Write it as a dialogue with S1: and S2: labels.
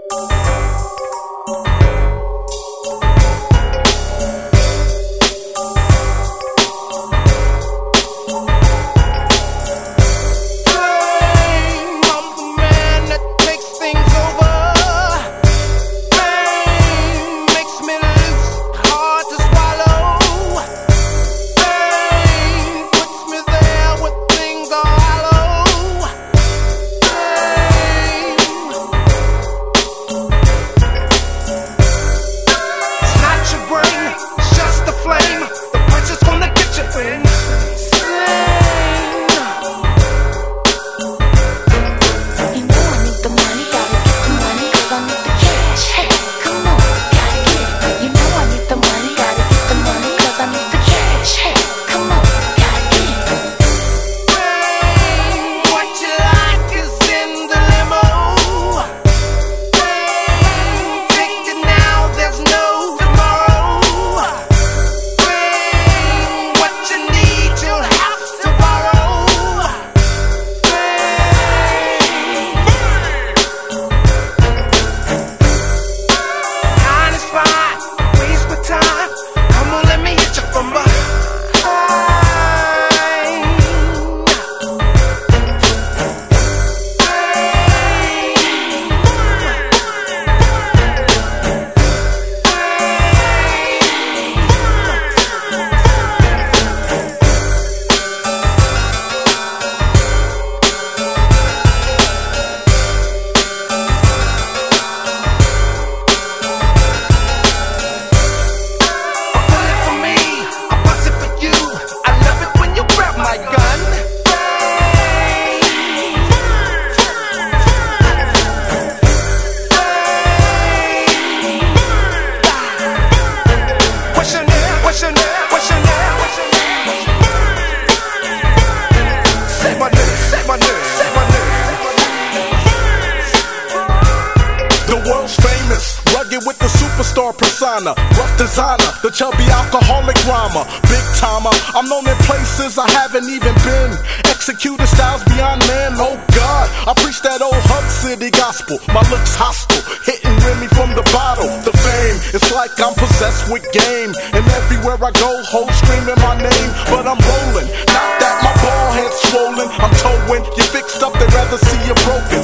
S1: With the superstar persona, rough designer, the chubby alcoholic rhymer, big timer. I'm known in places I haven't even been. Executed styles beyond man. Oh God, I preach that old Hub City gospel. My looks hostile, hitting Remy from the bottle. The fame, it's like I'm possessed with game. And everywhere I go, hoes screaming my name. But I'm rolling, not that my ball head's swollen. I'm towing, you fixed up, they'd rather see you broken.